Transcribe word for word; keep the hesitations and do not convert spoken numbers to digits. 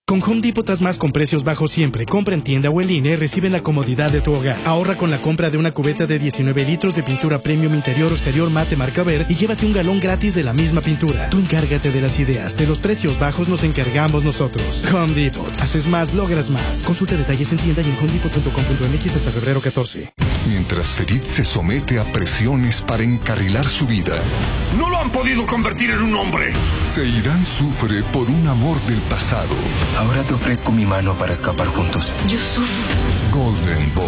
Con Home Depot haz más con precios bajos siempre. Compra en tienda o en línea y recibe la comodidad de tu hogar. Ahorra con la compra de una cubeta de diecinueve litros de pintura premium interior o exterior mate marca Ver y llévate un galón gratis de la misma pintura. Tú encárgate de las ideas. De los precios bajos nos encargamos nosotros. Home Depot. Haces más, logras más. Consulta detalles en tienda y en home depot punto com punto m x hasta febrero catorce. Mientras Fedit se somete a presiones para encarrilar su vida. ¡No lo han podido convertir en un hombre! Seirán sufre por un amor del pasado. Ahora te ofrezco mi mano para escapar juntos. Yo sufro. Golden Boy.